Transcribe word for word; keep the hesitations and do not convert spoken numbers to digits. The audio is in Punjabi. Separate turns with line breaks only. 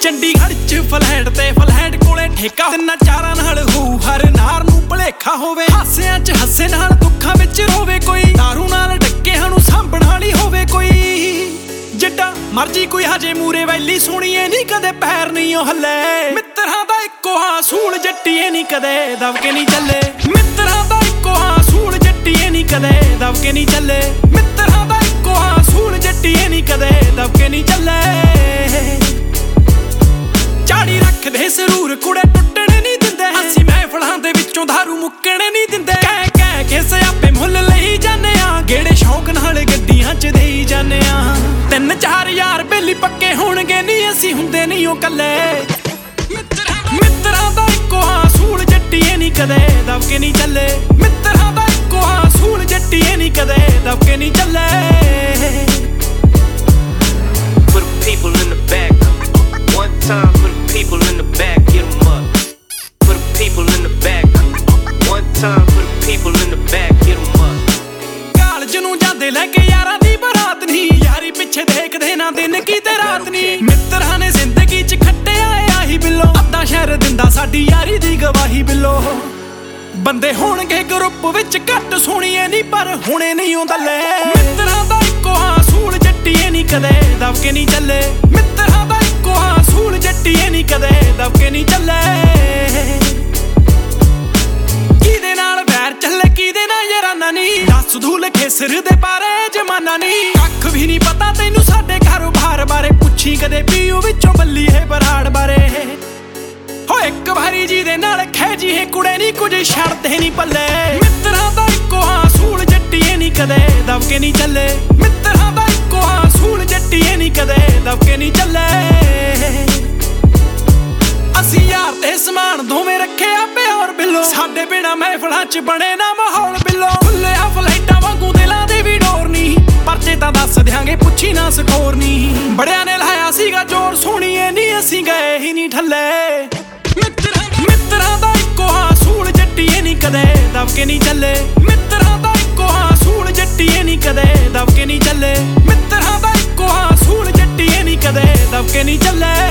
ਚੰਡੀਗੜ੍ਹ ਚ ਫਲੈਟ ਤੇ ਫਲੈਟ ਕੋਲੇ ਠੇਕਾ ਤਿੰਨਾਂ ਚਾਰਾਂ ਨਾਲ ਹੋਊ ਹਰ ਨਾਰ ਨੂੰ ਭਲੇਖਾ ਹੋਵੇ ਹਾਸਿਆਂ ਚ ਹੱਸੇ ਨਾਲ ਦੁੱਖਾਂ ਵਿੱਚ ਰੋਵੇ ਕੋਈ ਦਾਰੂ ਨਾਲ ਡੱਕਿਆਂ ਨੂੰ ਸਾਂਭਣ ਵਾਲੀ ਹੋਵੇ ਕੋਈ ਜਿੱਡਾ ਮਰਜੀ ਕੋਈ ਹਜੇ ਮੂਰੇ ਵੈਲੀ ਸੁਣੀਏ ਨਹੀਂ ਕਦੇ ਪੈਰ ਨਹੀਂ ਉਹ ਹੱਲੇ ਮਿੱਤਰਾਂ ਦਾ ਇੱਕੋ ਹਾਸੂਲ ਜੱਟੀਏ ਨਹੀਂ ਕਦੇ ਦਬ ਕੇ ਨਹੀਂ ਚੱਲੇ ਮਿੱਤਰਾਂ ਦਾ ਇੱਕੋ ਹਾਸੂਲ ਜੱਟੀਏ ਨਹੀਂ ਕਦੇ ਦਬ ਕੇ ਨਹੀਂ ਚੱਲੇ ਮਿੱਤਰਾਂ ਦਾ ਇੱਕੋ ਹਾਸੂਲ ਜੱਟੀਏ ਨਹੀਂ ਕਦੇ ਦਬ ਕੇ ਨਹੀਂ ਚੱਲੇ ਝਾੜੀ ਰੱਖਦੇ ਸਰੂਰ ਕੁੜੇ ਟੁੱਟਣੇ ਨਹੀਂ ਦਿੰਦੇ ਅਸੀਂ ਮਹਿਫਲਾਂ ਦੇ ਵਿੱਚੋਂ ਧਾਰੂ ਮੁੱਕਣੇ ਨਹੀਂ ਦਿੰਦੇ ਕਹਿ ਕਹਿ ਕੇ ਸਿਆਪੇ ਮੁੱਲ ਲਈ ਜਾਂਦੇ ਆ ਗੇੜੇ ਸ਼ੌਕ ਨਾਲ ਗੱਡੀਆਂ ਚ ਦੇਈ ਜਾਂਦੇ ਆ ਤਿੰਨ ਚਾਰ ਯਾਰ ਬੇਲੀ ਪੱਕੇ ਹੋਣਗੇ ਨਹੀਂ ਅਸੀਂ ਹੁੰਦੇ ਨਹੀਂ ਉਹ ਕੱਲੇ ਮਿੱਤਰਾਂ ਦਾ ਇੱਕੋ ਹਾਸੂਲ ਜੱਟੀਏ ਨਹੀਂ ਕਦੇ ਦਬ ਕੇ ਨਹੀਂ ਚੱਲੇ ਮਿੱਤਰਾਂ ਦਾ ਇੱਕੋ ਹਾਸੂਲ ਜੱਟੀਏ ਨਹੀਂ ਕਦੇ ਦਬ ਕੇ ਨਹੀਂ ਚੱਲੇ
For the people in the back, one time for the people in the back, get them up. For the people in the back, one time for the people in the back, get them up.
College ਨੂੰ ਜਾਂਦੇ ਲੈ ਕੇ ਯਾਰਾਂ ਦੀ ਬਰਾਤ ਨਹੀਂ ਯਾਰੀ ਪਿੱਛੇ ਦੇਖਦੇ ਨਾ ਦਿਨ ਕੀ ਤੇ ਰਾਤ ਨਹੀਂ ਮਿੱਤਰਾਂ ਨੇ ਜ਼ਿੰਦਗੀ ਚ ਖੱਟਿਆ ਆਹੀ ਬਿੱਲੋ ਅੱਧਾ ਸ਼ਹਿਰ ਦਿੰਦਾ ਸਾਡੀ ਯਾਰੀ ਦੀ ਗਵਾਹੀ ਬਿੱਲੋ ਬੰਦੇ ਹੋਣਗੇ ਗਰੁੱਪ ਵਿੱਚ ਘੱਟ ਸੁਣੀਏ ਨਹੀਂ ਪਰ ਹੁਣੇ ਨਹੀਂ ਆਉਂਦਾ ਲੈ ਮਿੱਤਰਾਂ ਦਾ ਇੱਕੋ ਹਾਸੂਲ ਜੱਟੀਏ ਨਹੀਂ ਕਦੇ ਦਬ ਕੇ ਨਹੀਂ ਚੱਲੇ ਮਿੱਤਰਾਂ ਦਾ ਇੱਕੋ ਹਾਸੂਲ ਜੱਟੀਏ ਨਹੀਂ ਕਦੇ ਦਬ ਕੇ ਨਹੀਂ ਚੱਲੇ ਕਿਹਦੇ ਨਾਲ ਵੈਰ ਚੱਲੇ ਕਿਹਦੇ ਨਾਲ ਯਾਰਾਨਾ ਨਹੀਂ ਦੱਸ ਧੂਲ ਖੇਸਰ ਦੇ ਬਾਰੇ ਜਮਾਨਾ ਨਹੀਂ ਕੱਖ ਵੀ ਨਹੀਂ ਪਤਾ ਤੈਨੂੰ ਸਾਡੇ ਕਾਰੋਬਾਰ ਬਾਰੇ ਪੁੱਛੀ ਕਦੇ ਪੀਊ ਵਿੱਚੋਂ ਬੱਲੀ ਹੈ ਬਰਾੜ ਬਾਰੇ ਹੋ ਇੱਕ ਵਾਰੀ ਜੀ ਦੇ ਨਾਲ ਖੈ ਜੀ ਹੈ ਕੁੜੇ ਨਹੀਂ ਕੁਝ ਛੱਡਦੇ ਨਹੀਂ ਪੱਲੇ ਮਿੱਤਰਾਂ ਦਾ ਇੱਕੋ ਹਾਸੂਲ ਜੱਟੀਏ ਨਹੀਂ ਕਦੇ ਦਬ ਕੇ ਨਹੀਂ ਚੱਲੇ ਮਿੱਤਰਾਂ ਦਾ ਇੱਕੋ ਹਾਸੂਲ ਜੱਟੀਏ ਨਹੀਂ ਕਦੇ ਦਬ ਕੇ ਨਹੀਂ ਚੱਲੇ ਅਸੀਂ ਯਾਰ ਤੇ ਸਮਾਨ ਦੋਵੇਂ ਰੱਖਿਆ ਪਿਓਰ ਬਿੱਲੋ ਸਾਡੇ ਬਿਨਾ ਮਹਿਫਲਾਂ ਚ ਬਣੇ ਨਾ ਮਾਹੌਲ ਬਿੱਲੋ ਖੁੱਲੇ ਆ ਫਲਾਈਟਾਂ ਵਾਂਗੂ ਦਿਲਾਂ ਦੇ ਵੀ ਡੋਰ ਨਹੀਂ ਪਰਚੇ ਤਾਂ ਦੱਸ ਦਿਆਂਗੇ ਪੁੱਛੀ ਨਾ ਸਕੋਰ ਨਹੀਂ ਬੜਿਆਂ ਨੇ ਲਾਇਆ ਸੀਗਾ ਜ਼ੋਰ ਸੁਣੀਏ ਨਹੀਂ ਅਸੀਂ ਗਏ ਹੀ ਨਹੀਂ ਠੱਲੇ ਮਿੱਤਰਾਂ ਦਾ ਇੱਕੋ ਹਾਸੂਲ ਜੱਟੀਏ ਨਹੀਂ ਕਦੇ ਦਬ ਕੇ ਨਹੀਂ ਚੱਲੇ ਮਿੱਤਰਾਂ ਦਾ ਇੱਕੋ ਹਾਸੂਲ ਜੱਟੀਏ ਨਹੀਂ ਕਦੇ ਦਬ ਕੇ ਨਹੀਂ ਚੱਲੇ ਮਿੱਤਰਾਂ ਦਾ ਇੱਕੋ ਹਾਸੂਲ ਜੱਟੀਏ ਨਹੀਂ ਕਦੇ ਦਬ ਕੇ ਨਹੀਂ ਚੱਲੇ